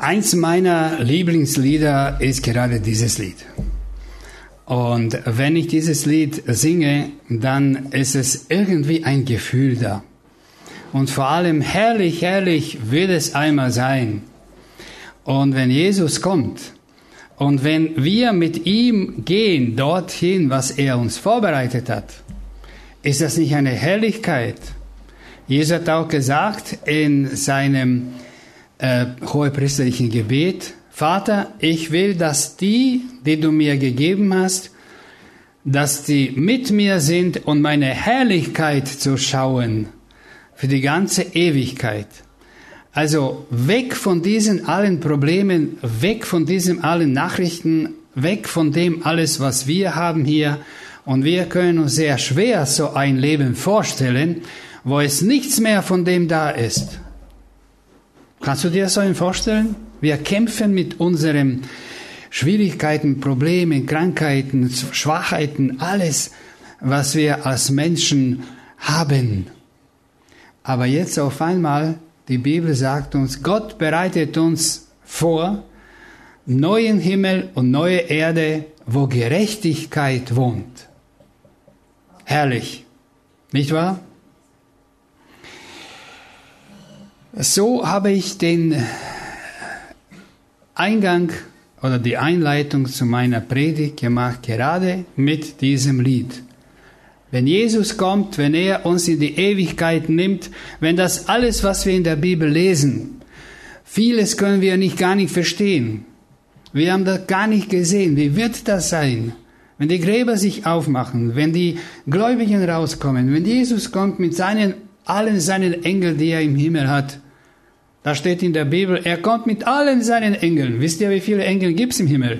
Eins meiner Lieblingslieder ist gerade dieses Lied. Und wenn ich dieses Lied singe, dann ist es irgendwie ein Gefühl da. Und vor allem herrlich, herrlich wird es einmal sein. Und wenn Jesus kommt und wenn wir mit ihm gehen dorthin, was er uns vorbereitet hat, ist das nicht eine Herrlichkeit? Jesus hat auch gesagt in seinem hohepriesterlichen Gebet: Vater, ich will, dass die du mir gegeben hast, dass die mit mir sind und meine Herrlichkeit zu schauen für die ganze Ewigkeit. Also weg von diesen allen Problemen, weg von diesen allen Nachrichten, weg von dem alles, was wir haben hier. Und wir können uns sehr schwer so ein Leben vorstellen, wo es nichts mehr von dem da ist. Kannst du dir so vorstellen? Wir kämpfen mit unseren Schwierigkeiten, Problemen, Krankheiten, Schwachheiten, alles, was wir als Menschen haben. Aber jetzt auf einmal, die Bibel sagt uns, Gott bereitet uns vor, neuen Himmel und neue Erde, wo Gerechtigkeit wohnt. Herrlich, nicht wahr? So habe ich den Eingang oder die Einleitung zu meiner Predigt gemacht, gerade mit diesem Lied. Wenn Jesus kommt, wenn er uns in die Ewigkeit nimmt, wenn das alles, was wir in der Bibel lesen, vieles können wir gar nicht verstehen. Wir haben das gar nicht gesehen. Wie wird das sein? Wenn die Gräber sich aufmachen, wenn die Gläubigen rauskommen, wenn Jesus kommt mit allen seinen Engeln, die er im Himmel hat. Da steht in der Bibel, er kommt mit allen seinen Engeln. Wisst ihr, wie viele Engel gibt es im Himmel?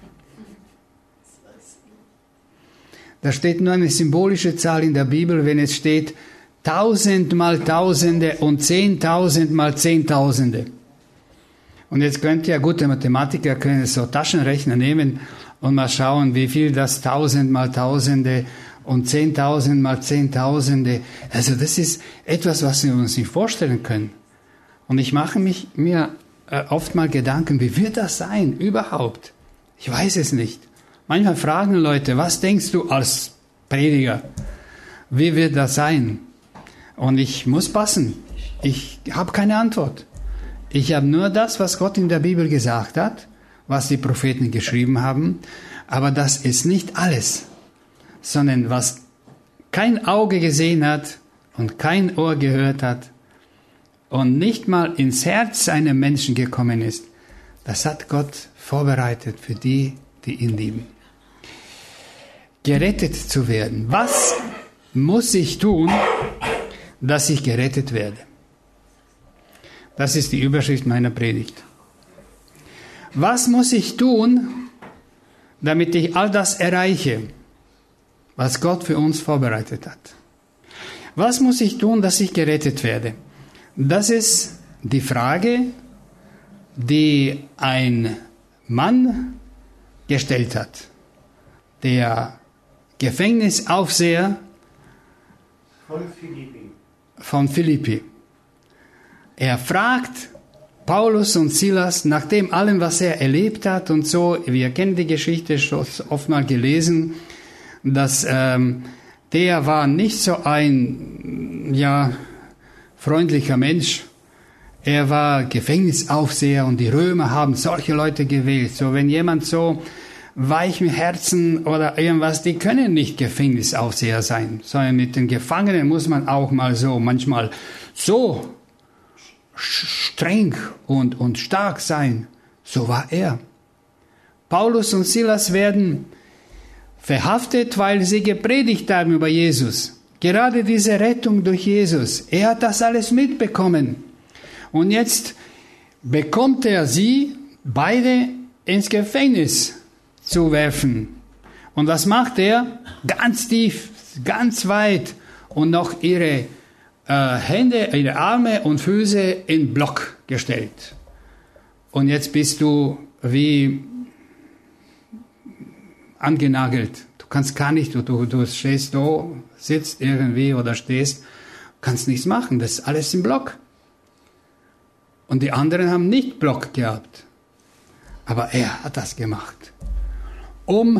Da steht nur eine symbolische Zahl in der Bibel, wenn es steht 1000 mal Tausende und 10.000 mal Zehntausende. Und jetzt könnt ihr, gute Mathematiker können so Taschenrechner nehmen und mal schauen, wie viel das 1000 mal Tausende und 10.000 mal Zehntausende. Also das ist etwas, was wir uns nicht vorstellen können. Und ich mache mir oft mal Gedanken, wie wird das sein überhaupt? Ich weiß es nicht. Manchmal fragen Leute, was denkst du als Prediger? Wie wird das sein? Und ich muss passen. Ich habe keine Antwort. Ich habe nur das, was Gott in der Bibel gesagt hat, was die Propheten geschrieben haben. Aber das ist nicht alles, sondern was kein Auge gesehen hat und kein Ohr gehört hat und nicht mal ins Herz einer Menschen gekommen ist, das hat Gott vorbereitet für die, die ihn lieben. Gerettet zu werden. Was muss ich tun, dass ich gerettet werde? Das ist die Überschrift meiner Predigt. Was muss ich tun, damit ich all das erreiche, was Gott für uns vorbereitet hat? Was muss ich tun, dass ich gerettet werde? Das ist die Frage, die ein Mann gestellt hat. Der Gefängnisaufseher von Philippi. Er fragt Paulus und Silas nach dem allem, was er erlebt hat und so. Wir kennen die Geschichte schon oft mal gelesen, dass der war nicht so ein freundlicher Mensch. Er war Gefängnisaufseher und die Römer haben solche Leute gewählt. So, wenn jemand so weich im Herzen oder irgendwas, die können nicht Gefängnisaufseher sein, sondern mit den Gefangenen muss man auch mal so, manchmal so streng und stark sein. So war er. Paulus und Silas werden verhaftet, weil sie gepredigt haben über Jesus. Gerade diese Rettung durch Jesus. Er hat das alles mitbekommen. Und jetzt bekommt er sie beide ins Gefängnis zu werfen. Und was macht er? Ganz tief, ganz weit und noch ihre Hände, ihre Arme und Füße in Block gestellt. Und jetzt bist du wie angenagelt. Du kannst gar nicht, du stehst da, sitzt irgendwie oder stehst, kannst nichts machen. Das ist alles im Block. Und die anderen haben nicht Bock gehabt. Aber er hat das gemacht, um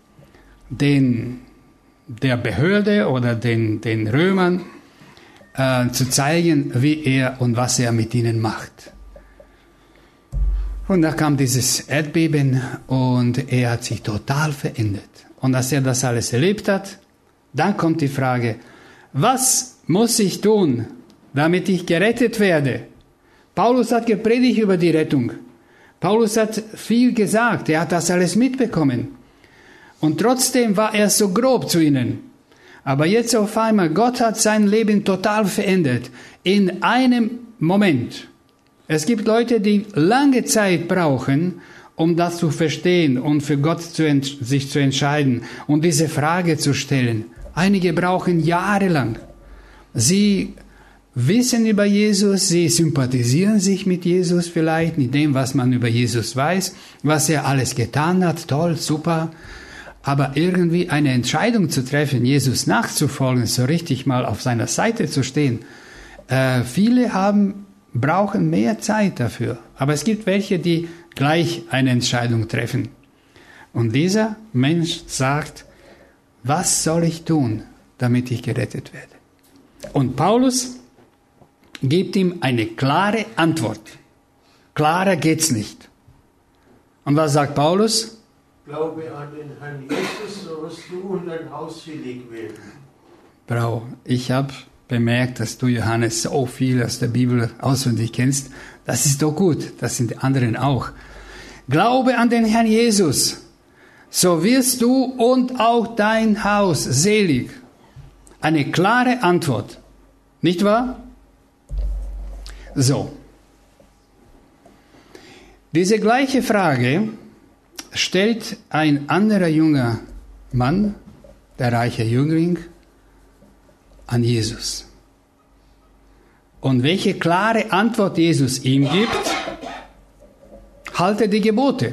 der Behörde oder den Römern zu zeigen, wie er und was er mit ihnen macht. Und da kam dieses Erdbeben und er hat sich total verändert. Und als er das alles erlebt hat, dann kommt die Frage, was muss ich tun, damit ich gerettet werde? Paulus hat gepredigt über die Rettung. Paulus hat viel gesagt, er hat das alles mitbekommen. Und trotzdem war er so grob zu ihnen. Aber jetzt auf einmal, Gott hat sein Leben total verändert. In einem Moment. Es gibt Leute, die lange Zeit brauchen, um das zu verstehen und für Gott sich zu entscheiden und diese Frage zu stellen. Einige brauchen jahrelang. Sie wissen über Jesus, sie sympathisieren sich mit Jesus vielleicht, mit dem, was man über Jesus weiß, was er alles getan hat, toll, super. Aber irgendwie eine Entscheidung zu treffen, Jesus nachzufolgen, so richtig mal auf seiner Seite zu stehen, viele brauchen mehr Zeit dafür. Aber es gibt welche, die gleich eine Entscheidung treffen. Und dieser Mensch sagt, was soll ich tun, damit ich gerettet werde? Und Paulus gibt ihm eine klare Antwort. Klarer geht's nicht. Und was sagt Paulus? Glaube an den Herrn Jesus, so wirst du und dein Haus selig werden. Bravo, ich habe bemerkt, dass du, Johannes, so viel aus der Bibel auswendig kennst. Das ist doch gut, das sind die anderen auch. Glaube an den Herrn Jesus, so wirst du und auch dein Haus selig. Eine klare Antwort, nicht wahr? So. Diese gleiche Frage stellt ein anderer junger Mann, der reiche Jüngling, an Jesus. Und welche klare Antwort Jesus ihm gibt? Halte die Gebote.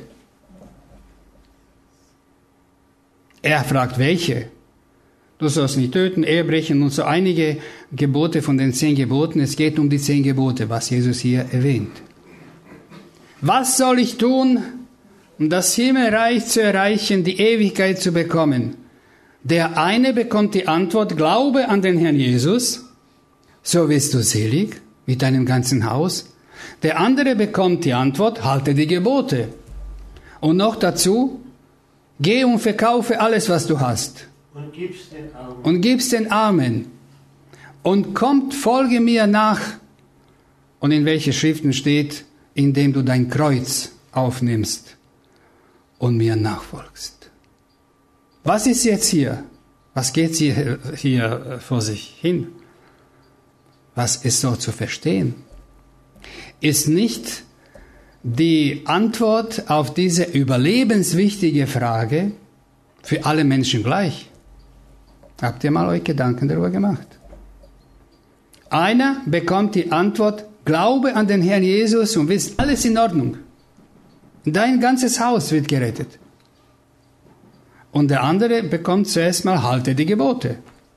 Er fragt, welche? Du sollst nicht töten, Ehe brechen und so einige Gebote von den 10 Geboten. Es geht um die 10 Gebote, was Jesus hier erwähnt. Was soll ich tun, um das Himmelreich zu erreichen, die Ewigkeit zu bekommen? Der eine bekommt die Antwort, glaube an den Herrn Jesus, so wirst du selig mit deinem ganzen Haus. Der andere bekommt die Antwort, halte die Gebote. Und noch dazu, geh und verkaufe alles, was du hast. Und gib's den Armen. Und kommt, folge mir nach. Und in welche Schriften steht, indem du dein Kreuz aufnimmst und mir nachfolgst. Was ist jetzt hier? Was geht hier vor sich hin? Was ist so zu verstehen? Ist nicht die Antwort auf diese überlebenswichtige Frage für alle Menschen gleich? Habt ihr mal euch Gedanken darüber gemacht? Einer bekommt die Antwort, glaube an den Herrn Jesus und ist alles in Ordnung. Dein ganzes Haus wird gerettet. Und der andere bekommt zuerst mal, halte die Gebote.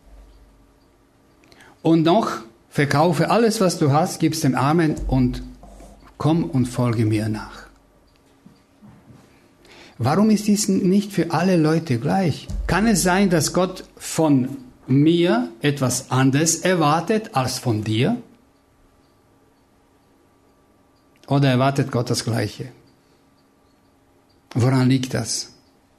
Und noch, verkaufe alles, was du hast, gib's den Armen und komm und folge mir nach. Warum ist dies nicht für alle Leute gleich? Kann es sein, dass Gott von mir etwas anderes erwartet als von dir? Oder erwartet Gott das Gleiche? Woran liegt das?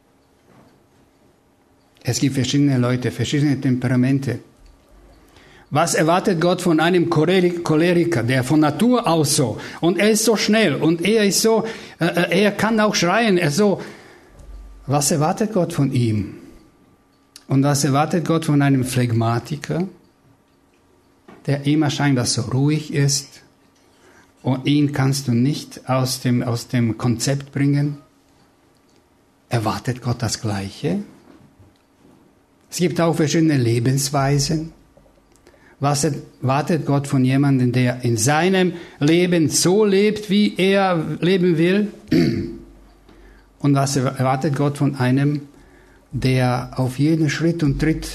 Es gibt verschiedene Leute, verschiedene Temperamente. Was erwartet Gott von einem Choleriker, der von Natur aus so, und er ist so schnell, und er ist so, er kann auch schreien, was erwartet Gott von ihm? Und was erwartet Gott von einem Phlegmatiker, der immer scheinbar so ruhig ist, und ihn kannst du nicht aus dem Konzept bringen? Erwartet Gott das Gleiche? Es gibt auch verschiedene Lebensweisen. Was erwartet Gott von jemandem, der in seinem Leben so lebt, wie er leben will? Und was erwartet Gott von einem, der auf jeden Schritt und Tritt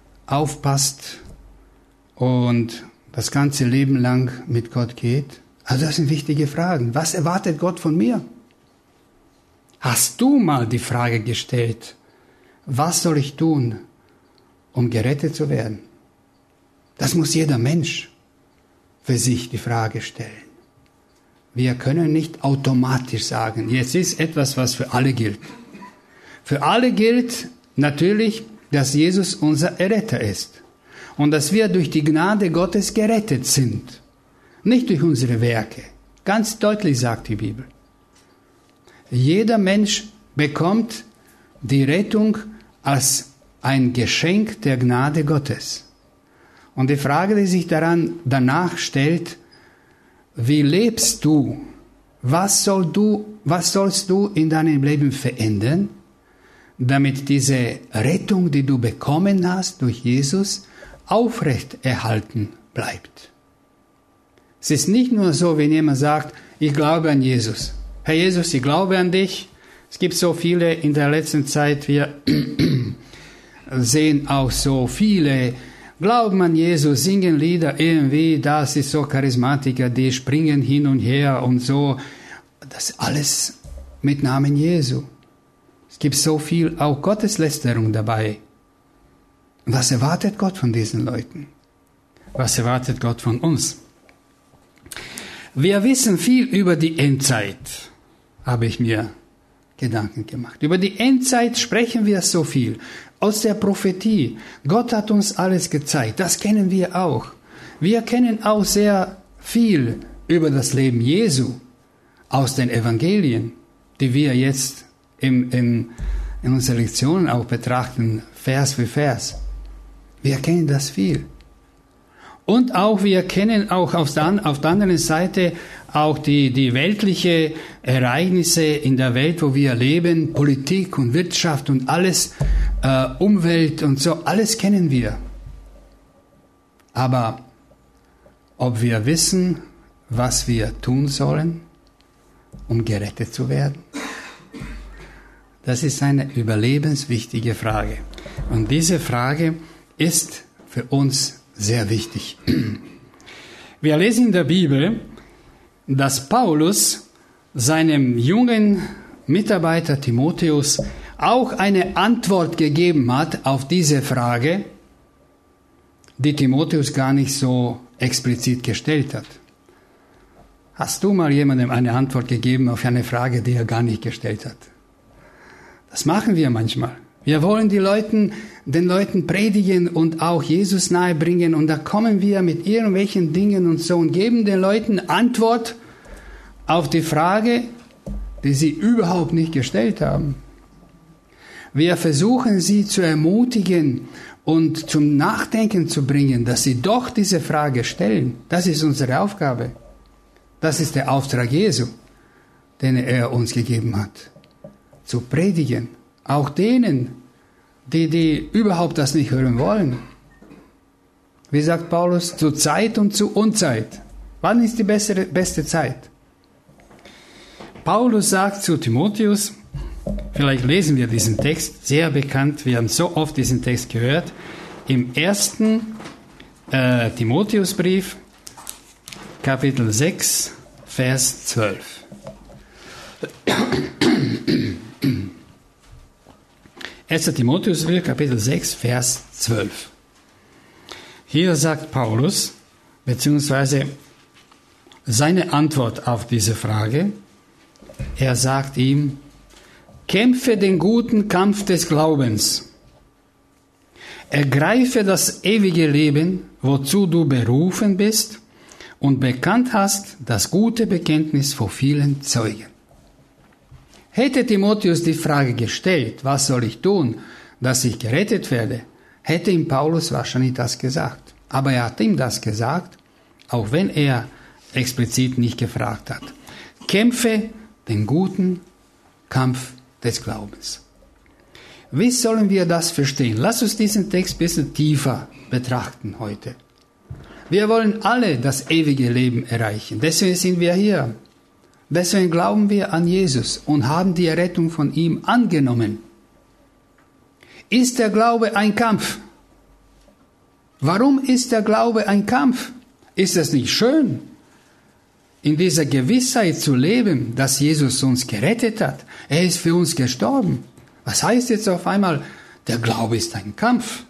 aufpasst und das ganze Leben lang mit Gott geht? Also das sind wichtige Fragen. Was erwartet Gott von mir? Hast du mal die Frage gestellt, was soll ich tun, um gerettet zu werden? Das muss jeder Mensch für sich die Frage stellen. Wir können nicht automatisch sagen, jetzt ist etwas, was für alle gilt. Für alle gilt natürlich, dass Jesus unser Erretter ist und dass wir durch die Gnade Gottes gerettet sind, nicht durch unsere Werke. Ganz deutlich sagt die Bibel. Jeder Mensch bekommt die Rettung als ein Geschenk der Gnade Gottes. Und die Frage, die sich danach stellt, wie lebst du? Was sollst du in deinem Leben verändern, damit diese Rettung, die du bekommen hast durch Jesus, aufrecht erhalten bleibt? Es ist nicht nur so, wenn jemand sagt, ich glaube an Jesus. Herr Jesus, ich glaube an dich. Es gibt so viele in der letzten Zeit, wir sehen auch so viele, glauben an Jesus, singen Lieder irgendwie, das ist so Charismatiker, die springen hin und her und so. Das alles mit Namen Jesu. Es gibt so viel auch Gotteslästerung dabei. Was erwartet Gott von diesen Leuten? Was erwartet Gott von uns? Wir wissen viel über die Endzeit, habe ich mir Gedanken gemacht. Über die Endzeit sprechen wir so viel. Aus der Prophetie. Gott hat uns alles gezeigt. Das kennen wir auch. Wir kennen auch sehr viel über das Leben Jesu aus den Evangelien, die wir jetzt in unseren Lektionen auch betrachten, Vers für Vers. Wir kennen das viel. Und auch wir kennen auch auf der anderen Seite auch die weltliche Ereignisse in der Welt, wo wir leben, Politik und Wirtschaft und alles, Umwelt und so, alles kennen wir. Aber ob wir wissen, was wir tun sollen, um gerettet zu werden, das ist eine überlebenswichtige Frage. Und diese Frage ist für uns sehr wichtig. Wir lesen in der Bibel, dass Paulus seinem jungen Mitarbeiter Timotheus auch eine Antwort gegeben hat auf diese Frage, die Timotheus gar nicht so explizit gestellt hat. Hast du mal jemandem eine Antwort gegeben auf eine Frage, die er gar nicht gestellt hat? Das machen wir manchmal. Wir wollen den Leuten predigen und auch Jesus nahebringen und da kommen wir mit irgendwelchen Dingen und so und geben den Leuten Antwort auf die Frage, die sie überhaupt nicht gestellt haben. Wir versuchen sie zu ermutigen und zum Nachdenken zu bringen, dass sie doch diese Frage stellen. Das ist unsere Aufgabe. Das ist der Auftrag Jesu, den er uns gegeben hat. Zu predigen. Auch denen, die überhaupt das nicht hören wollen. Wie sagt Paulus? Zu Zeit und zu Unzeit. Wann ist die beste Zeit? Paulus sagt zu Timotheus, vielleicht lesen wir diesen Text, sehr bekannt, wir haben so oft diesen Text gehört, im 1. Timotheusbrief, Kapitel 6, Vers 12. 1. Timotheusbrief, Kapitel 6, Vers 12. Hier sagt Paulus, beziehungsweise seine Antwort auf diese Frage, er sagt ihm, kämpfe den guten Kampf des Glaubens, ergreife das ewige Leben, wozu du berufen bist und bekannt hast das gute Bekenntnis vor vielen Zeugen. Hätte Timotheus die Frage gestellt, was soll ich tun, dass ich gerettet werde, hätte ihm Paulus wahrscheinlich das gesagt. Aber er hat ihm das gesagt, auch wenn er explizit nicht gefragt hat. Kämpfe den guten Kampf des Glaubens. Wie sollen wir das verstehen? Lass uns diesen Text ein bisschen tiefer betrachten heute. Wir wollen alle das ewige Leben erreichen. Deswegen sind wir hier. Deswegen glauben wir an Jesus und haben die Errettung von ihm angenommen. Ist der Glaube ein Kampf? Warum ist der Glaube ein Kampf? Ist das nicht schön? in dieser Gewissheit zu leben, dass Jesus uns gerettet hat. Er ist für uns gestorben. Was heißt jetzt auf einmal, der Glaube ist ein Kampf?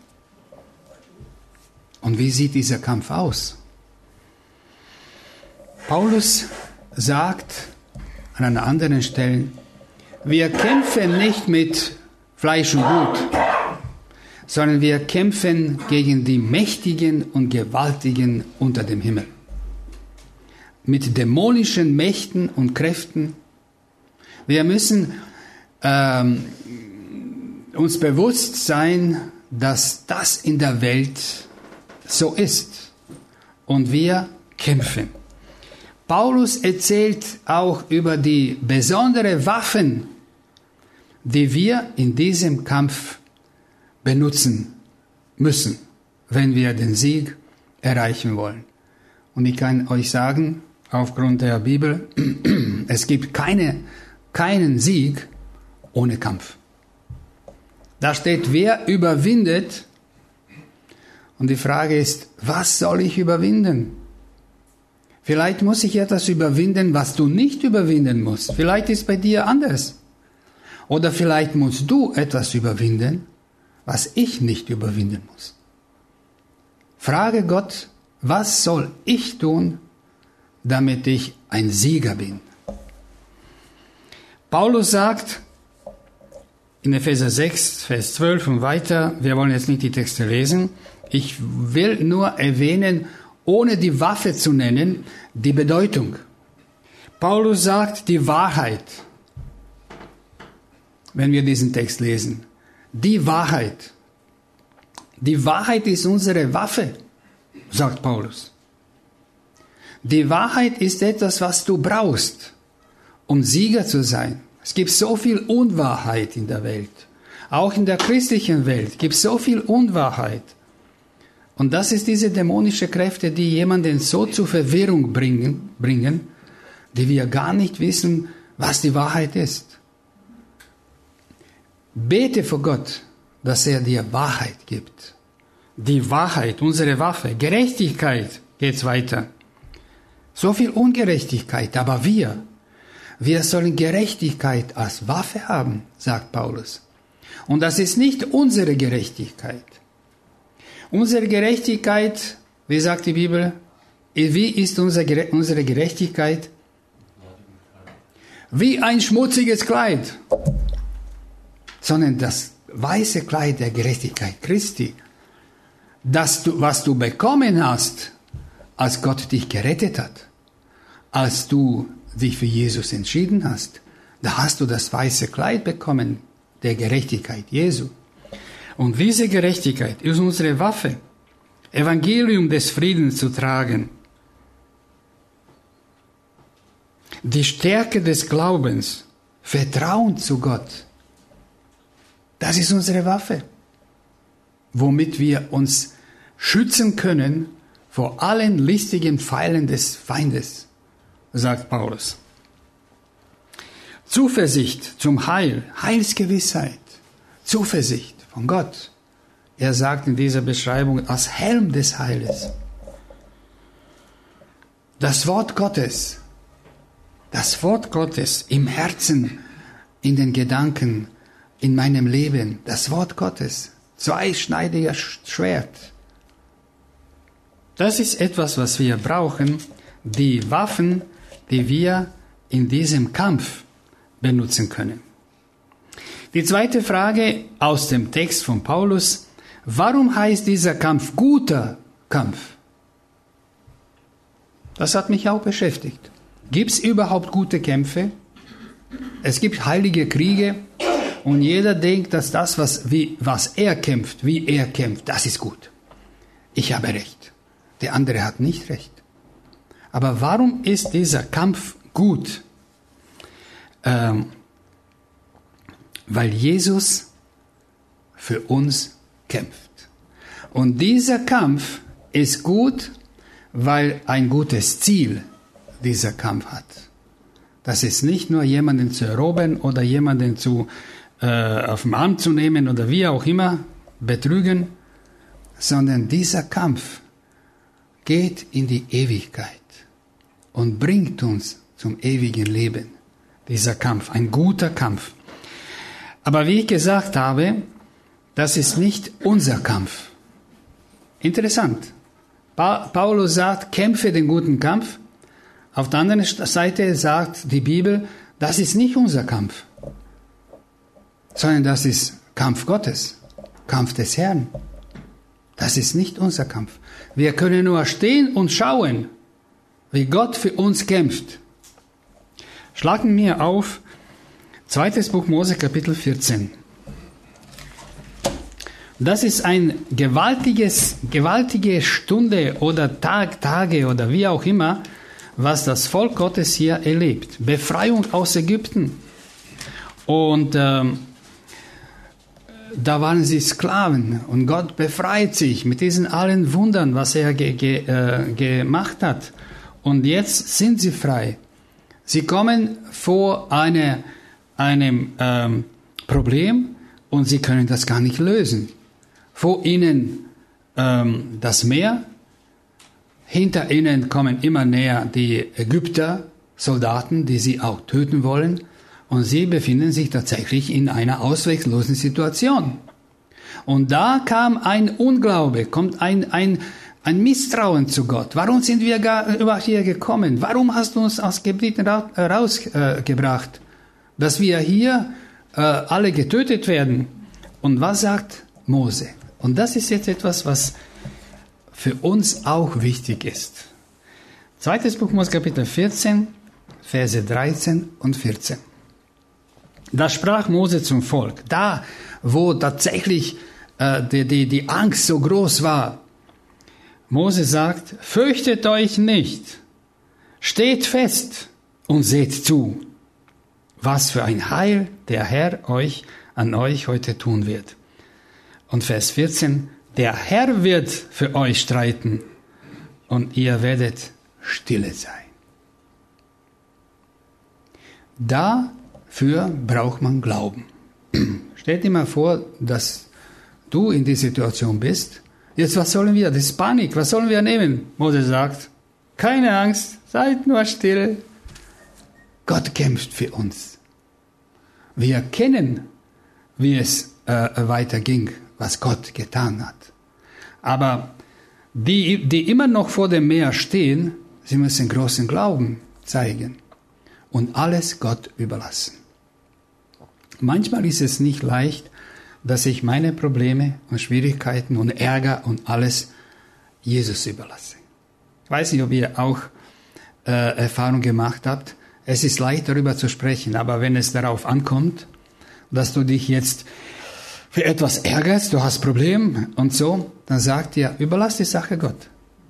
Und wie sieht dieser Kampf aus? Paulus sagt an einer anderen Stelle, wir kämpfen nicht mit Fleisch und Blut, sondern wir kämpfen gegen die Mächtigen und Gewaltigen unter dem Himmel. Mit dämonischen Mächten und Kräften. Wir müssen uns bewusst sein, dass das in der Welt so ist. Und wir kämpfen. Paulus erzählt auch über die besonderen Waffen, die wir in diesem Kampf benutzen müssen, wenn wir den Sieg erreichen wollen. Und ich kann euch sagen, aufgrund der Bibel, es gibt keinen Sieg ohne Kampf. Da steht, wer überwindet. Und die Frage ist, was soll ich überwinden? Vielleicht muss ich etwas überwinden, was du nicht überwinden musst. Vielleicht ist es bei dir anders. Oder vielleicht musst du etwas überwinden, was ich nicht überwinden muss. Frage Gott, was soll ich tun, damit ich ein Sieger bin? Paulus sagt in Epheser 6, Vers 12 und weiter, wir wollen jetzt nicht die Texte lesen, ich will nur erwähnen, ohne die Waffe zu nennen, die Bedeutung. Paulus sagt die Wahrheit, wenn wir diesen Text lesen. Die Wahrheit. Die Wahrheit ist unsere Waffe, sagt Paulus. Die Wahrheit ist etwas, was du brauchst, um Sieger zu sein. Es gibt so viel Unwahrheit in der Welt. Auch in der christlichen Welt gibt es so viel Unwahrheit. Und das ist diese dämonische Kräfte, die jemanden so zur Verwirrung bringen, die wir gar nicht wissen, was die Wahrheit ist. Bete vor Gott, dass er dir Wahrheit gibt. Die Wahrheit, unsere Waffe. Gerechtigkeit, geht's weiter. So viel Ungerechtigkeit, aber wir sollen Gerechtigkeit als Waffe haben, sagt Paulus. Und das ist nicht unsere Gerechtigkeit. Unsere Gerechtigkeit, wie sagt die Bibel, wie ist unsere Gerechtigkeit? Wie ein schmutziges Kleid. Sondern das weiße Kleid der Gerechtigkeit Christi. Was du bekommen hast, als Gott dich gerettet hat, als du dich für Jesus entschieden hast, da hast du das weiße Kleid bekommen, der Gerechtigkeit Jesu. Und diese Gerechtigkeit ist unsere Waffe, Evangelium des Friedens zu tragen. Die Stärke des Glaubens, Vertrauen zu Gott, das ist unsere Waffe, womit wir uns schützen können vor allen listigen Pfeilen des Feindes, sagt Paulus. Zuversicht zum Heil, Heilsgewissheit, Zuversicht von Gott. Er sagt in dieser Beschreibung als Helm des Heiles. Das Wort Gottes im Herzen, in den Gedanken, in meinem Leben, das Wort Gottes, zweischneidiger Schwert. Das ist etwas, was wir brauchen, die Waffen, die wir in diesem Kampf benutzen können. Die zweite Frage aus dem Text von Paulus, warum heißt dieser Kampf guter Kampf? Das hat mich auch beschäftigt. Gibt es überhaupt gute Kämpfe? Es gibt heilige Kriege und jeder denkt, dass das, was er kämpft, wie er kämpft, das ist gut. Ich habe recht. Der andere hat nicht recht. Aber warum ist dieser Kampf gut? Weil Jesus für uns kämpft. Und dieser Kampf ist gut, weil ein gutes Ziel dieser Kampf hat. Das ist nicht nur jemanden zu erobern oder jemanden auf den Arm zu nehmen oder wie auch immer, betrügen, sondern dieser Kampf geht in die Ewigkeit. und bringt uns zum ewigen Leben. Dieser Kampf, ein guter Kampf. Aber wie ich gesagt habe, das ist nicht unser Kampf. Interessant. Paulus sagt, kämpfe den guten Kampf. Auf der anderen Seite sagt die Bibel, das ist nicht unser Kampf, sondern das ist Kampf Gottes, Kampf des Herrn. Das ist nicht unser Kampf. Wir können nur stehen und schauen, wie Gott für uns kämpft. Schlagen wir auf 2. Buch Mose, Kapitel 14. Das ist eine gewaltige Stunde oder Tage oder wie auch immer, was das Volk Gottes hier erlebt. Befreiung aus Ägypten. Und da waren sie Sklaven und Gott befreit sich mit diesen allen Wundern, was er gemacht hat. Und jetzt sind sie frei. Sie kommen vor einem Problem und sie können das gar nicht lösen. Vor ihnen das Meer, hinter ihnen kommen immer näher die Ägypter, Soldaten, die sie auch töten wollen. Und sie befinden sich tatsächlich in einer ausweglosen Situation. Und da kam ein Unglaube, kommt ein Misstrauen zu Gott. Warum sind wir überhaupt hier gekommen? Warum hast du uns aus Ägypten rausgebracht? Dass wir hier alle getötet werden. Und was sagt Mose? Und das ist jetzt etwas, was für uns auch wichtig ist. 2. Buch Mose, Kapitel 14, Verse 13 und 14. Da sprach Mose zum Volk, da wo tatsächlich die Angst so groß war. Mose sagt, fürchtet euch nicht, steht fest und seht zu, was für ein Heil der Herr an euch heute tun wird. Und Vers 14, der Herr wird für euch streiten und ihr werdet stille sein. Dafür braucht man Glauben. Stell dir mal vor, dass du in die Situation bist. Jetzt, was sollen wir? Das ist Panik. Was sollen wir nehmen? Mose sagt, keine Angst, seid nur still. Gott kämpft für uns. Wir kennen, wie es weiterging, was Gott getan hat. Aber die immer noch vor dem Meer stehen, sie müssen großen Glauben zeigen und alles Gott überlassen. Manchmal ist es nicht leicht, dass ich meine Probleme und Schwierigkeiten und Ärger und alles Jesus überlasse. Ich weiß nicht, ob ihr auch Erfahrung gemacht habt. Es ist leicht, darüber zu sprechen, aber wenn es darauf ankommt, dass du dich jetzt für etwas ärgerst, du hast Probleme und so, dann sagt ihr, überlass die Sache Gott.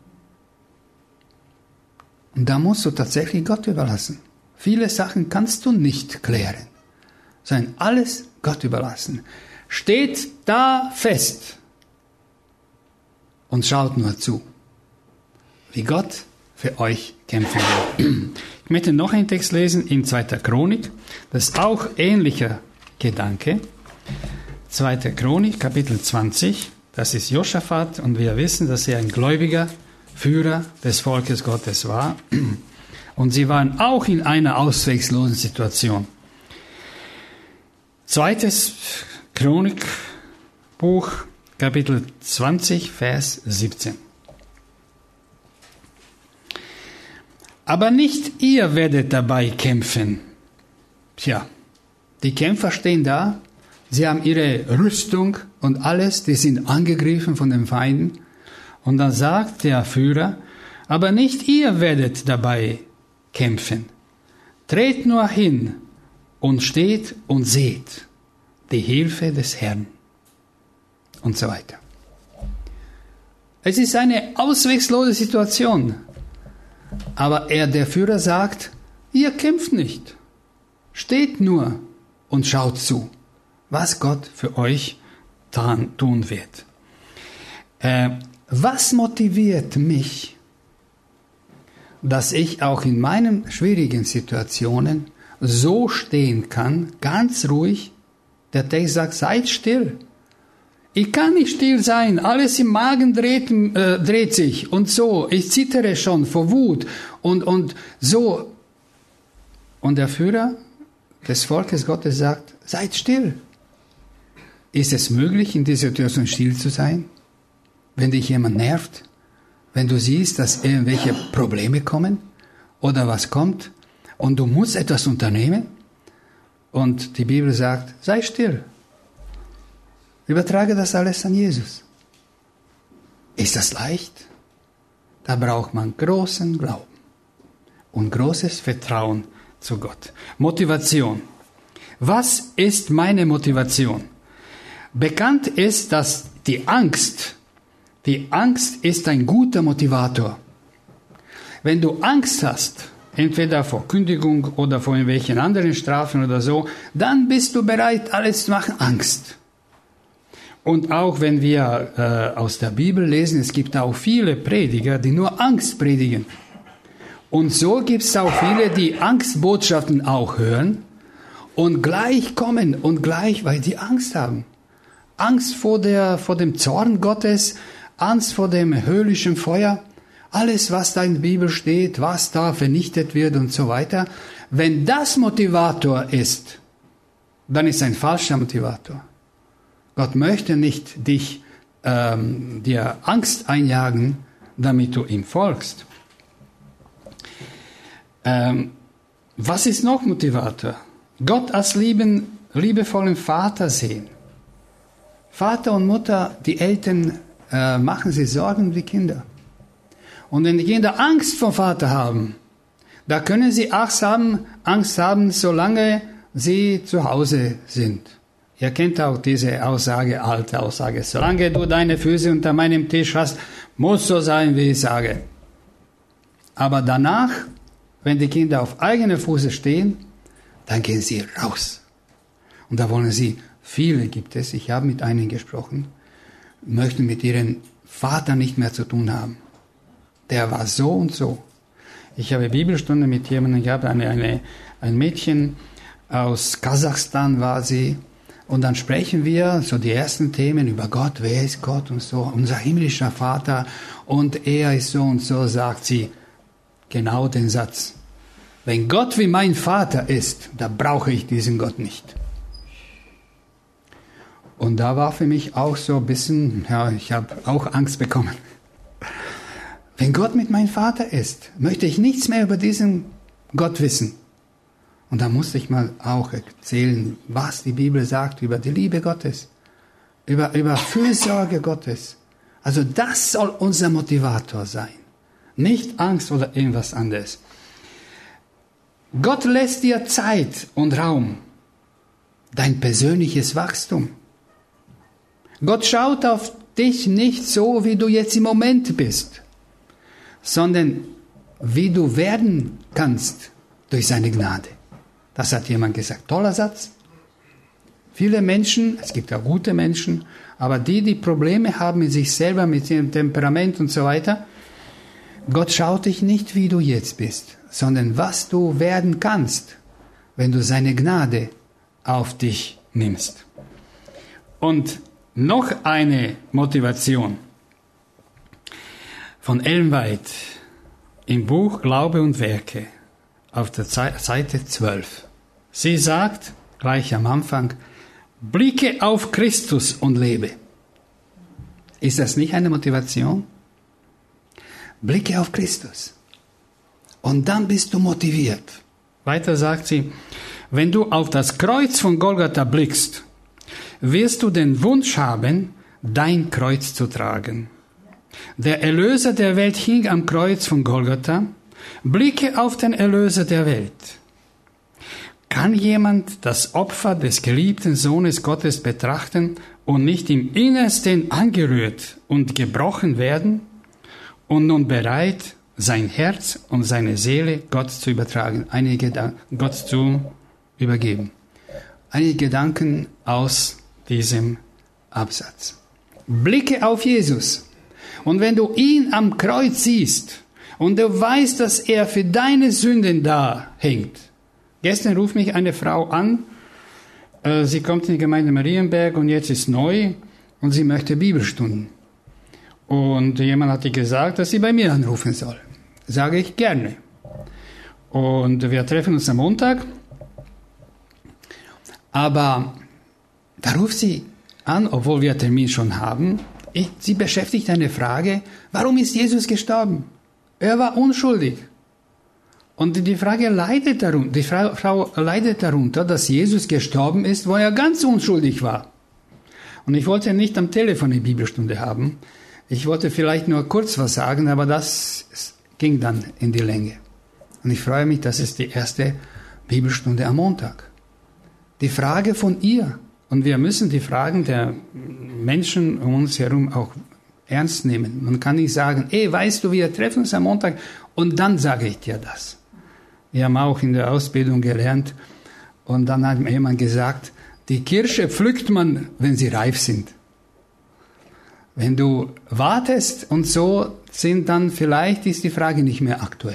Und da musst du tatsächlich Gott überlassen. Viele Sachen kannst du nicht klären, sondern alles Gott überlassen. Steht da fest und schaut nur zu, wie Gott für euch kämpfen wird. Ich möchte noch einen Text lesen in 2. Chronik. Das ist auch ähnlicher Gedanke. 2. Chronik, Kapitel 20. Das ist Josaphat und wir wissen, dass er ein gläubiger Führer des Volkes Gottes war. Und sie waren auch in einer ausweglosen Situation. 2. Chronikbuch, Kapitel 20, Vers 17. Aber nicht ihr werdet dabei kämpfen. Tja, die Kämpfer stehen da, sie haben ihre Rüstung und alles, die sind angegriffen von den Feinden. Und dann sagt der Führer, aber nicht ihr werdet dabei kämpfen. Tretet nur hin und steht und seht die Hilfe des Herrn. Und so weiter. Es ist eine auswegslose Situation. Aber der Führer sagt, ihr kämpft nicht. Steht nur und schaut zu, was Gott für euch tun wird. Was motiviert mich, dass ich auch in meinen schwierigen Situationen so stehen kann, ganz ruhig? Der Text sagt, seid still. Ich kann nicht still sein, alles im Magen dreht sich und so. Ich zittere schon vor Wut und so. Und der Führer des Volkes Gottes sagt, seid still. Ist es möglich, in dieser Situation still zu sein? Wenn dich jemand nervt? Wenn du siehst, dass irgendwelche Probleme kommen? Oder was kommt? Und du musst etwas unternehmen? Und die Bibel sagt, sei still. Übertrage das alles an Jesus. Ist das leicht? Da braucht man großen Glauben und großes Vertrauen zu Gott. Motivation. Was ist meine Motivation? Bekannt ist, dass die Angst ist ein guter Motivator. Wenn du Angst hast, entweder vor Kündigung oder vor irgendwelchen anderen Strafen oder so, dann bist du bereit, alles zu machen, Angst. Und auch wenn wir aus der Bibel lesen, es gibt auch viele Prediger, die nur Angst predigen. Und so gibt es auch viele, die Angstbotschaften auch hören und gleich kommen und gleich, weil sie Angst haben. Angst vor dem Zorn Gottes, Angst vor dem höllischen Feuer, alles, was da in der Bibel steht, was da vernichtet wird und so weiter. Wenn das Motivator ist, dann ist ein falscher Motivator. Gott möchte nicht dir Angst einjagen, damit du ihm folgst. Was ist noch Motivator? Gott als liebevollen Vater sehen. Vater und Mutter, die Eltern machen sich Sorgen um die Kinder. Und wenn die Kinder Angst vor Vater haben, da können sie Angst haben, solange sie zu Hause sind. Ihr kennt auch diese Aussage, alte Aussage. Solange du deine Füße unter meinem Tisch hast, muss so sein, wie ich sage. Aber danach, wenn die Kinder auf eigenen Füßen stehen, dann gehen sie raus. Und da wollen sie, viele gibt es, ich habe mit einigen gesprochen, möchten mit ihrem Vater nicht mehr zu tun haben. Der war so und so. Ich habe Bibelstunde mit jemandem, ich habe ein Mädchen aus Kasachstan war sie, und dann sprechen wir so die ersten Themen über Gott, wer ist Gott und so, unser himmlischer Vater und er ist so und so, sagt sie genau den Satz. Wenn Gott wie mein Vater ist, da brauche ich diesen Gott nicht. Und da war für mich auch so ein bisschen, ja, ich habe auch Angst bekommen. Wenn Gott mit meinem Vater ist, möchte ich nichts mehr über diesen Gott wissen. Und da musste ich mal auch erzählen, was die Bibel sagt über die Liebe Gottes, über Fürsorge Gottes. Also das soll unser Motivator sein. Nicht Angst oder irgendwas anderes. Gott lässt dir Zeit und Raum. Dein persönliches Wachstum. Gott schaut auf dich nicht so, wie du jetzt im Moment bist, sondern wie du werden kannst durch seine Gnade. Das hat jemand gesagt. Toller Satz. Viele Menschen, es gibt auch gute Menschen, aber die Probleme haben mit sich selber, mit ihrem Temperament und so weiter, Gott schaut dich nicht, wie du jetzt bist, sondern was du werden kannst, wenn du seine Gnade auf dich nimmst. Und noch eine Motivation von Ellen White im Buch Glaube und Werke. Auf der Seite 12. Sie sagt, gleich am Anfang, blicke auf Christus und lebe. Ist das nicht eine Motivation? Blicke auf Christus. Und dann bist du motiviert. Weiter sagt sie, wenn du auf das Kreuz von Golgatha blickst, wirst du den Wunsch haben, dein Kreuz zu tragen. Der Erlöser der Welt hing am Kreuz von Golgatha. Blicke auf den Erlöser der Welt. Kann jemand das Opfer des geliebten Sohnes Gottes betrachten und nicht im Innersten angerührt und gebrochen werden und nun bereit, sein Herz und seine Seele Gott zu übertragen, Gott zu übergeben? Einige Gedanken aus diesem Absatz. Blicke auf Jesus. Und wenn du ihn am Kreuz siehst, und du weißt, dass er für deine Sünden da hängt. Gestern ruft mich eine Frau an, sie kommt in die Gemeinde Marienberg und jetzt ist neu. und sie möchte Bibelstunden. Und jemand hat ihr gesagt, dass sie bei mir anrufen soll. Sage ich gerne. Und wir treffen uns am Montag. Aber da ruft sie an, obwohl wir Termin schon haben. Sie beschäftigt eine Frage, warum ist Jesus gestorben? Er war unschuldig. Und die Frage leidet darunter, die Frau leidet darunter, dass Jesus gestorben ist, wo er ganz unschuldig war. Und ich wollte nicht am Telefon eine Bibelstunde haben. Ich wollte vielleicht nur kurz was sagen, aber das ging dann in die Länge. Und ich freue mich, das ist die erste Bibelstunde am Montag. Die Frage von ihr. Und wir müssen die Fragen der Menschen um uns herum auch ernst nehmen. Man kann nicht sagen, weißt du, wir treffen uns am Montag und dann sage ich dir das. Wir haben auch in der Ausbildung gelernt und dann hat mir jemand gesagt, die Kirsche pflückt man, wenn sie reif sind. Wenn du wartest und so sind, dann vielleicht ist die Frage nicht mehr aktuell.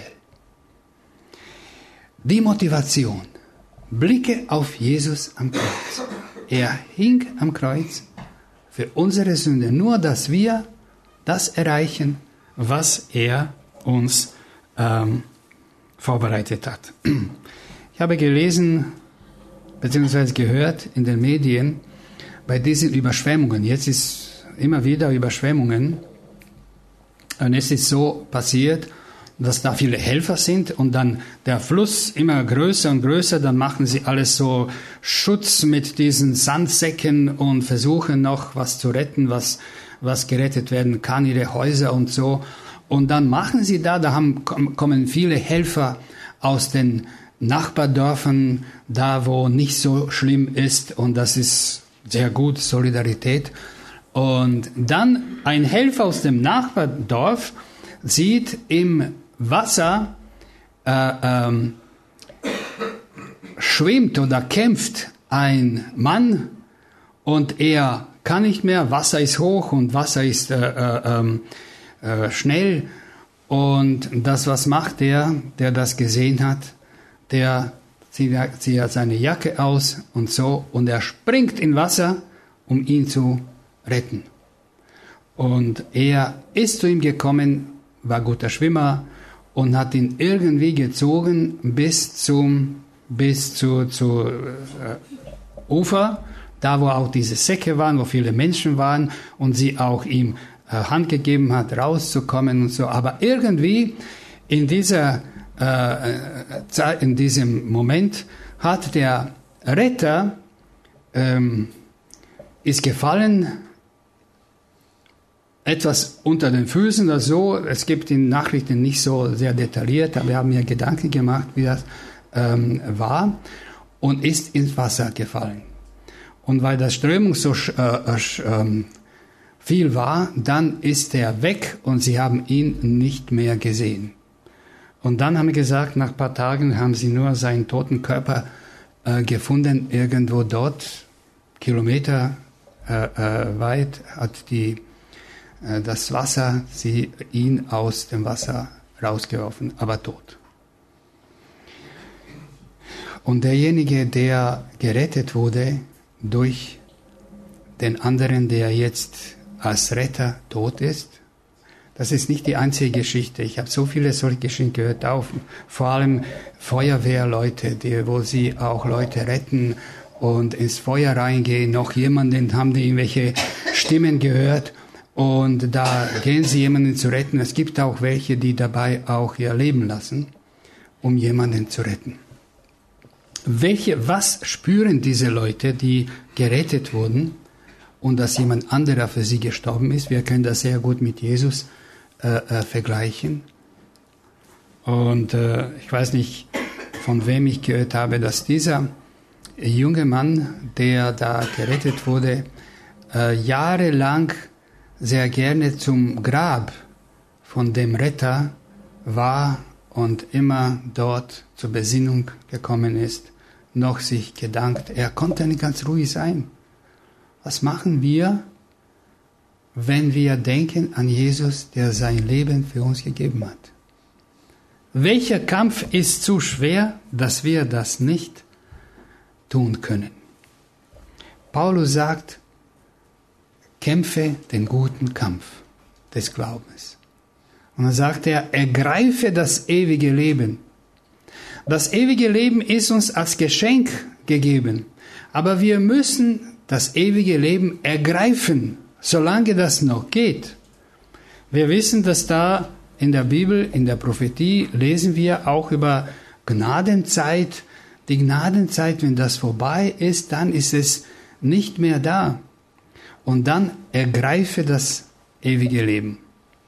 Die Motivation. Blicke auf Jesus am Kreuz. Er hing am Kreuz für unsere Sünde, nur dass wir das erreichen, was er uns vorbereitet hat. Ich habe gelesen bzw. gehört in den Medien bei diesen Überschwemmungen. Jetzt ist immer wieder Überschwemmungen und es ist so passiert, dass da viele Helfer sind und dann der Fluss immer größer und größer, dann machen sie alles so Schutz mit diesen Sandsäcken und versuchen noch was zu retten, was gerettet werden kann, ihre Häuser und so. Und dann machen sie kommen viele Helfer aus den Nachbardörfern, da wo nicht so schlimm ist und das ist sehr gut, Solidarität. Und dann ein Helfer aus dem Nachbardorf sieht im Wasser schwimmt oder kämpft ein Mann und er kann nicht mehr, Wasser ist hoch und Wasser ist schnell und was macht der das gesehen hat? Der zieht seine Jacke aus und so und er springt in Wasser, um ihn zu retten. Und er ist zu ihm gekommen, war guter Schwimmer und hat ihn irgendwie gezogen bis zu Ufer, da wo auch diese Säcke waren, wo viele Menschen waren und sie auch ihm Hand gegeben hat, rauszukommen und so. Aber irgendwie in diesem Moment hat der Retter ist gefallen, etwas unter den Füßen oder so. Es gibt in Nachrichten nicht so sehr detailliert, aber wir haben mir Gedanken gemacht, wie das war und ist ins Wasser gefallen. Und weil das Strömung so viel war, dann ist er weg und sie haben ihn nicht mehr gesehen. Und dann haben wir gesagt, nach ein paar Tagen haben sie nur seinen toten Körper gefunden, irgendwo dort, Kilometer weit, hat das Wasser ihn aus dem Wasser rausgeworfen, aber tot. Und derjenige, der gerettet wurde durch den anderen, der jetzt als Retter tot ist, das ist nicht die einzige Geschichte. Ich habe so viele solche Geschichten gehört, auch vor allem Feuerwehrleute, wo sie auch Leute retten und ins Feuer reingehen. Noch jemanden haben die irgendwelche Stimmen gehört und da gehen sie jemanden zu retten. Es gibt auch welche, die dabei auch ihr Leben lassen, um jemanden zu retten. Was spüren diese Leute, die gerettet wurden und dass jemand anderer für sie gestorben ist? Wir können das sehr gut mit Jesus vergleichen. Und ich weiß nicht, von wem ich gehört habe, dass dieser junge Mann, der da gerettet wurde, jahrelang sehr gerne zum Grab von dem Retter war und immer dort zur Besinnung gekommen ist, noch sich gedankt. Er konnte nicht ganz ruhig sein. Was machen wir, wenn wir denken an Jesus, der sein Leben für uns gegeben hat? Welcher Kampf ist zu schwer, dass wir das nicht tun können? Paulus sagt, kämpfe den guten Kampf des Glaubens. Und dann sagt er, ergreife das ewige Leben. Das ewige Leben ist uns als Geschenk gegeben, aber wir müssen das ewige Leben ergreifen, solange das noch geht. Wir wissen, dass da in der Bibel, in der Prophetie, lesen wir auch über Gnadenzeit. Die Gnadenzeit, wenn das vorbei ist, dann ist es nicht mehr da. Und dann ergreife das ewige Leben.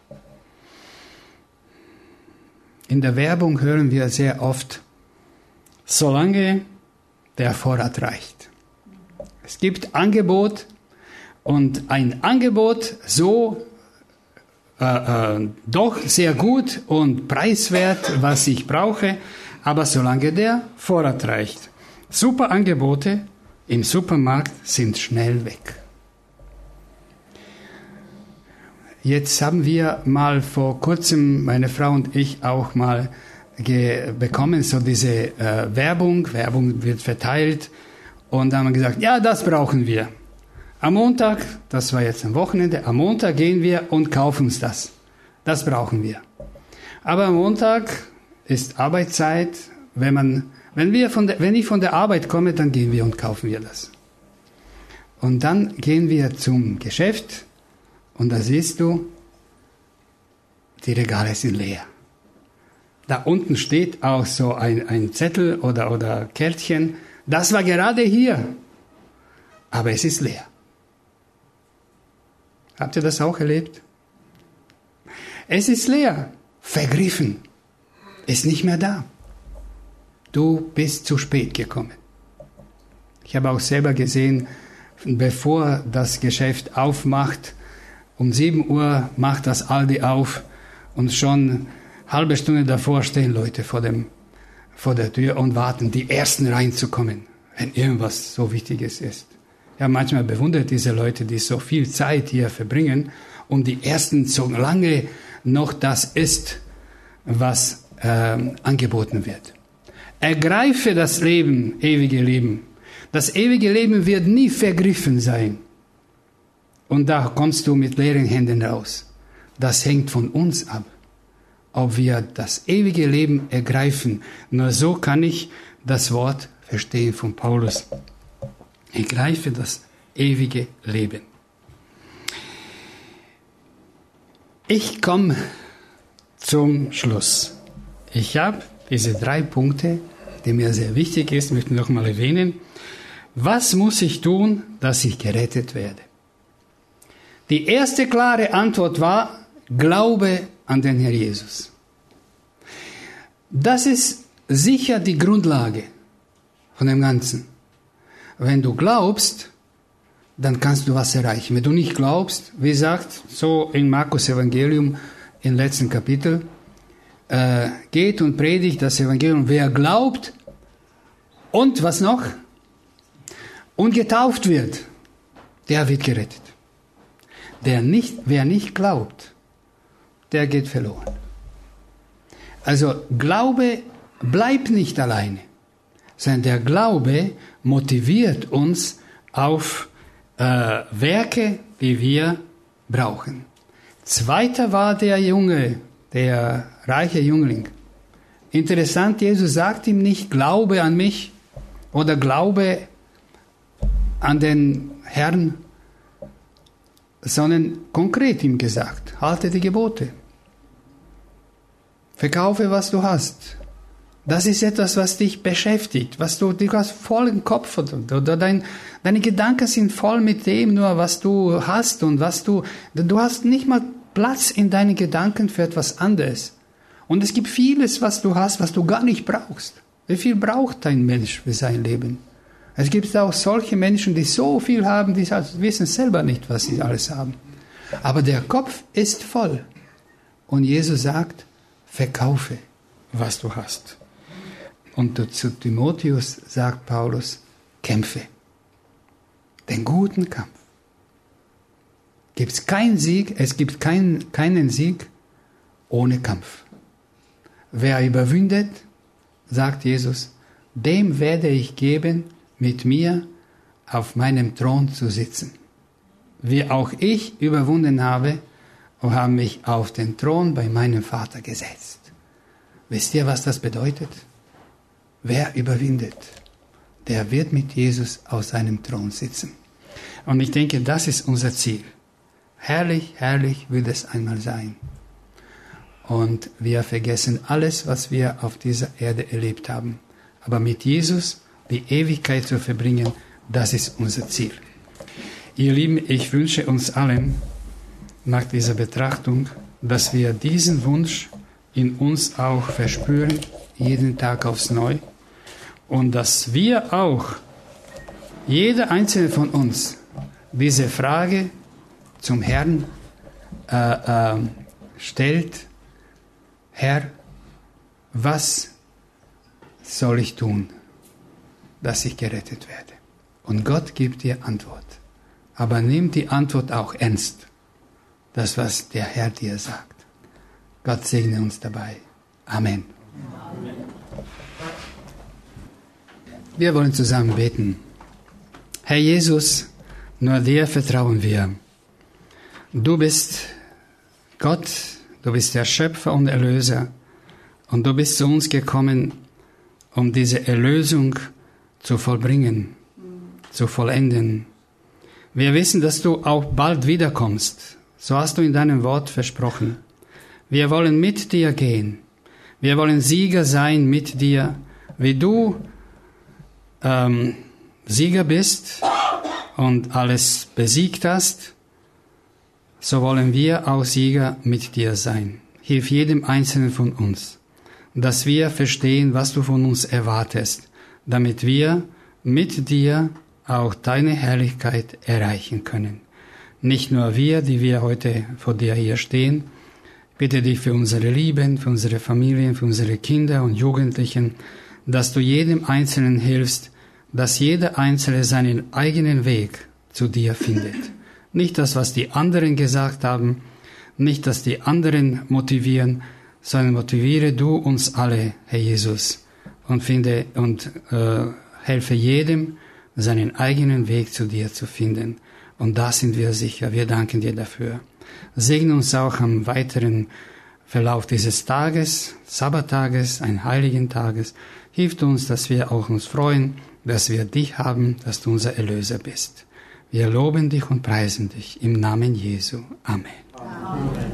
In der Werbung hören wir sehr oft, solange der Vorrat reicht. Es gibt Angebot und ein Angebot so doch sehr gut und preiswert, was ich brauche, aber solange der Vorrat reicht. Super Angebote im Supermarkt sind schnell weg. Jetzt haben wir mal vor kurzem, meine Frau und ich, auch mal bekommen, so diese Werbung wird verteilt und dann haben wir gesagt, ja, das brauchen wir. Am Montag, das war jetzt am Wochenende, am Montag gehen wir und kaufen uns das. Das brauchen wir. Aber am Montag ist Arbeitszeit. Wenn ich von der Arbeit komme, dann gehen wir und kaufen wir das. Und dann gehen wir zum Geschäft und da siehst du, die Regale sind leer. Da unten steht auch so ein Zettel oder Kärtchen. Das war gerade hier, aber es ist leer. Habt ihr das auch erlebt? Es ist leer, vergriffen, ist nicht mehr da. Du bist zu spät gekommen. Ich habe auch selber gesehen, bevor das Geschäft aufmacht, um 7 Uhr macht das Aldi auf und schon halbe Stunde davor stehen Leute vor der Tür und warten, die Ersten reinzukommen, wenn irgendwas so Wichtiges ist. Ja, manchmal bewundert diese Leute, die so viel Zeit hier verbringen, um die Ersten, solange noch das ist, was angeboten wird. Ergreife das Leben, ewige Leben. Das ewige Leben wird nie vergriffen sein. Und da kommst du mit leeren Händen raus. Das hängt von uns ab, ob wir das ewige Leben ergreifen. Nur so kann ich das Wort verstehen von Paulus. Ergreife das ewige Leben. Ich komme zum Schluss. Ich habe diese 3 Punkte, die mir sehr wichtig ist, möchte ich noch mal erwähnen. Was muss ich tun, dass ich gerettet werde? Die erste klare Antwort war, Glaube an den Herr Jesus. Das ist sicher die Grundlage von dem Ganzen. Wenn du glaubst, dann kannst du was erreichen. Wenn du nicht glaubst, wie sagt so in Markus Evangelium im letzten Kapitel, geht und predigt das Evangelium. Wer glaubt und was noch? Und getauft wird, der wird gerettet. Wer nicht glaubt, der geht verloren. Also Glaube bleibt nicht alleine, sondern der Glaube motiviert uns auf Werke, die wir brauchen. Zweiter war der reiche Jüngling. Interessant, Jesus sagt ihm nicht, glaube an mich oder glaube an den Herrn, sondern konkret ihm gesagt, halte die Gebote. Verkaufe, was du hast. Das ist etwas, was dich beschäftigt, du hast voll im Kopf oder deine Gedanken sind voll mit dem nur, was du hast und du hast nicht mal Platz in deinen Gedanken für etwas anderes. Und es gibt vieles, was du hast, was du gar nicht brauchst. Wie viel braucht ein Mensch für sein Leben? Es gibt auch solche Menschen, die so viel haben, die wissen selber nicht, was sie alles haben. Aber der Kopf ist voll. Und Jesus sagt, verkaufe, was du hast. Und zu Timotheus sagt Paulus, kämpfe. Den guten Kampf. Es gibt keinen Sieg ohne Kampf. Wer überwindet, sagt Jesus, dem werde ich geben, mit mir auf meinem Thron zu sitzen. wie auch ich überwunden habe und habe mich auf den Thron bei meinem Vater gesetzt. Wisst ihr, was das bedeutet? Wer überwindet, der wird mit Jesus auf seinem Thron sitzen. Und ich denke, das ist unser Ziel. Herrlich, herrlich wird es einmal sein. Und wir vergessen alles, was wir auf dieser Erde erlebt haben. Aber mit Jesus die Ewigkeit zu verbringen, das ist unser Ziel. Ihr Lieben, ich wünsche uns allen nach dieser Betrachtung, dass wir diesen Wunsch in uns auch verspüren, jeden Tag aufs Neue. Und dass wir auch, jeder einzelne von uns, diese Frage zum Herrn stellt: Herr, was soll ich tun, dass ich gerettet werde? Und Gott gibt dir Antwort. Aber nimm die Antwort auch ernst. Das, was der Herr dir sagt. Gott segne uns dabei. Amen. Amen. Wir wollen zusammen beten. Herr Jesus, nur dir vertrauen wir. Du bist Gott, du bist der Schöpfer und Erlöser. Und du bist zu uns gekommen, um diese Erlösung zu vollbringen, zu vollenden. Wir wissen, dass du auch bald wiederkommst. So hast du in deinem Wort versprochen. Wir wollen mit dir gehen. Wir wollen Sieger sein mit dir. Wie du Sieger bist und alles besiegt hast, so wollen wir auch Sieger mit dir sein. Hilf jedem Einzelnen von uns, dass wir verstehen, was du von uns erwartest, damit wir mit dir auch deine Herrlichkeit erreichen können. Nicht nur wir, die wir heute vor dir hier stehen. Bitte dich für unsere Lieben, für unsere Familien, für unsere Kinder und Jugendlichen, dass du jedem Einzelnen hilfst, dass jeder Einzelne seinen eigenen Weg zu dir findet. Nicht das, was die anderen gesagt haben, nicht, dass die anderen motivieren, sondern motiviere du uns alle, Herr Jesus, und helfe jedem, seinen eigenen Weg zu dir zu finden. Und da sind wir sicher. Wir danken dir dafür. Segne uns auch am weiteren Verlauf dieses Tages, Sabbattages, ein heiligen Tages. Hilf uns, dass wir auch uns freuen, dass wir dich haben, dass du unser Erlöser bist. Wir loben dich und preisen dich im Namen Jesu. Amen. Amen.